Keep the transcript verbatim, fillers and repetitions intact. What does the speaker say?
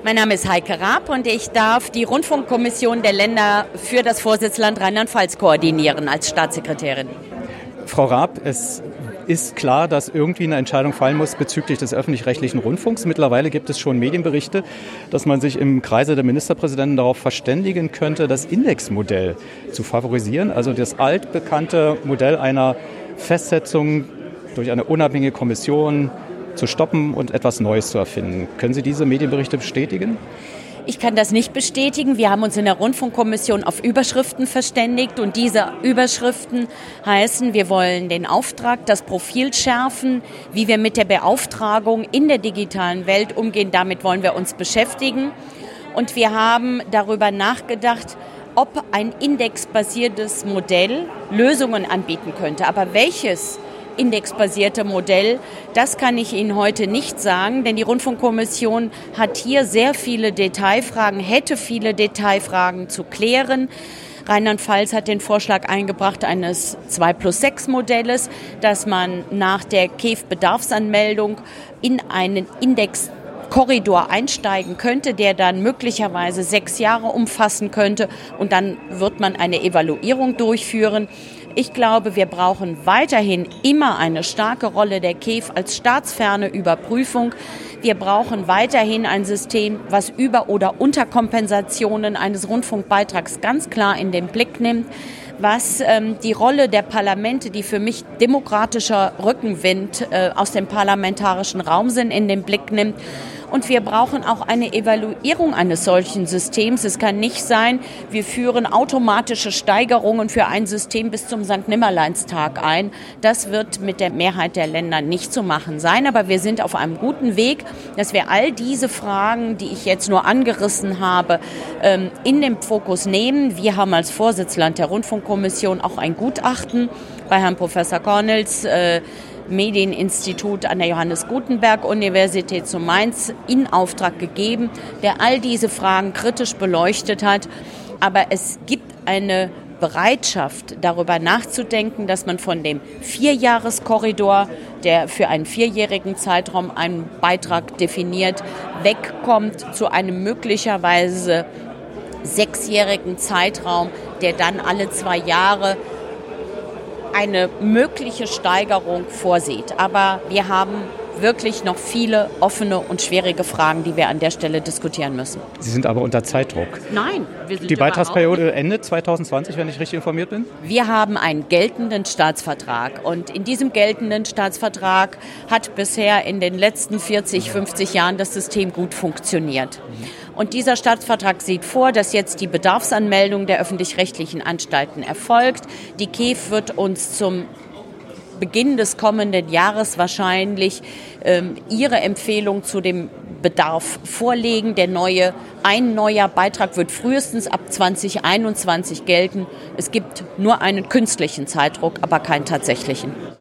Mein Name ist Heike Raab und ich darf die Rundfunkkommission der Länder für das Vorsitzland Rheinland-Pfalz koordinieren als Staatssekretärin. Frau Raab, es ist klar, dass irgendwie eine Entscheidung fallen muss bezüglich des öffentlich-rechtlichen Rundfunks. Mittlerweile gibt es schon Medienberichte, dass man sich im Kreise der Ministerpräsidenten darauf verständigen könnte, das Indexmodell zu favorisieren, also das altbekannte Modell einer Festsetzung durch eine unabhängige Kommission zu stoppen und etwas Neues zu erfinden. Können Sie diese Medienberichte bestätigen? Ich kann das nicht bestätigen. Wir haben uns in der Rundfunkkommission auf Überschriften verständigt und diese Überschriften heißen, wir wollen den Auftrag, das Profil schärfen, wie wir mit der Beauftragung in der digitalen Welt umgehen. Damit wollen wir uns beschäftigen. Und wir haben darüber nachgedacht, ob ein indexbasiertes Modell Lösungen anbieten könnte. Aber welches indexbasierte Modell, das kann ich Ihnen heute nicht sagen, denn die Rundfunkkommission hat hier sehr viele Detailfragen, hätte viele Detailfragen zu klären. Rheinland-Pfalz hat den Vorschlag eingebracht eines zwei plus sechs Modells, dass man nach der K E F-Bedarfsanmeldung in einen Indexkorridor einsteigen könnte, der dann möglicherweise sechs Jahre umfassen könnte und dann wird man eine Evaluierung durchführen. Ich glaube, wir brauchen weiterhin immer eine starke Rolle der K E F als staatsferne Überprüfung. Wir brauchen weiterhin ein System, was Über- oder Unterkompensationen eines Rundfunkbeitrags ganz klar in den Blick nimmt, was ähm, die Rolle der Parlamente, die für mich demokratischer Rückenwind äh, aus dem parlamentarischen Raum sind, in den Blick nimmt. Und wir brauchen auch eine Evaluierung eines solchen Systems. Es kann nicht sein, wir führen automatische Steigerungen für ein System bis zum Sankt Nimmerleinstag ein. Das wird mit der Mehrheit der Länder nicht zu machen sein. Aber wir sind auf einem guten Weg, dass wir all diese Fragen, die ich jetzt nur angerissen habe, in den Fokus nehmen. Wir haben als Vorsitzland der Rundfunkkommission auch ein Gutachten bei Herrn Professor Cornels, Medieninstitut an der Johannes Gutenberg Universität zu Mainz in Auftrag gegeben, der all diese Fragen kritisch beleuchtet hat. Aber es gibt eine Bereitschaft, darüber nachzudenken, dass man von dem Vierjahreskorridor, der für einen vierjährigen Zeitraum einen Beitrag definiert, wegkommt zu einem möglicherweise sechsjährigen Zeitraum, der dann alle zwei Jahre eine mögliche Steigerung vorsieht. Aber wir haben wirklich noch viele offene und schwierige Fragen, die wir an der Stelle diskutieren müssen. Sie sind aber unter Zeitdruck. Nein, wir sind Die Beitragsperiode endet zwanzig zwanzig, wenn ich richtig informiert bin? Wir haben einen geltenden Staatsvertrag und in diesem geltenden Staatsvertrag hat bisher in den letzten vierzig, fünfzig Jahren das System gut funktioniert. Und dieser Staatsvertrag sieht vor, dass jetzt die Bedarfsanmeldung der öffentlich-rechtlichen Anstalten erfolgt. Die K E F wird uns zum Beginn des kommenden Jahres wahrscheinlich ähm, ihre Empfehlung zu dem Bedarf vorlegen. Der neue, ein neuer Beitrag wird frühestens ab zwanzig einundzwanzig gelten. Es gibt nur einen künstlichen Zeitdruck, aber keinen tatsächlichen.